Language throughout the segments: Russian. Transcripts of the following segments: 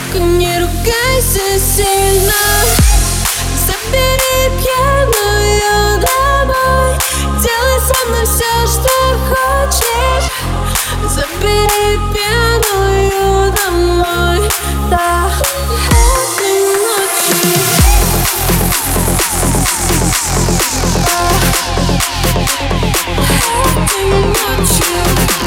только не ругайся сильно. Забери пьяную домой, делай со мной все, что хочешь. Забери пьяную домой, да, этой ночью. Этой ночью.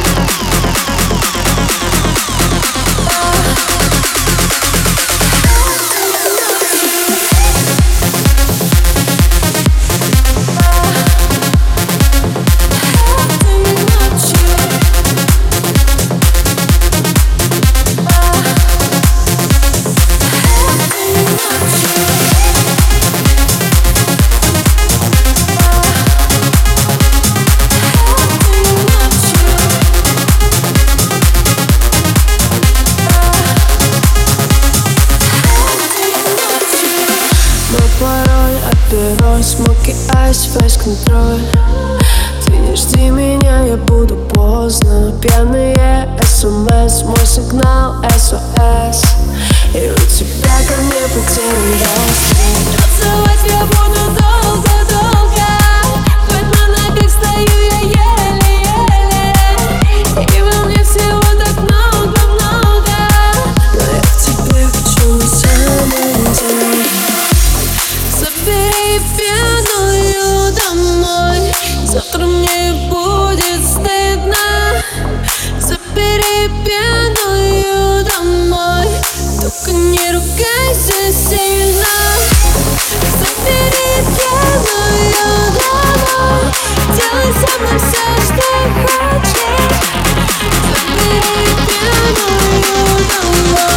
Пароль от бюро, смоки айс, весь контроль. Ты не жди меня, я буду поздно. Пьяные СМС, мой сигнал SOS. И у тебя ко мне потерян доступ. Целовать я буду долго-долго. Хоть на ногах стою я еле-еле. И во мне всего так много-много. Но я к тебе хочу на самом деле. Забери пьяную домой, завтра мне будет стыдно. Забери пьяную домой, только не ругайся сильно. Забери пьяную домой, делай со мной все, что хочешь. Забери пьяную домой.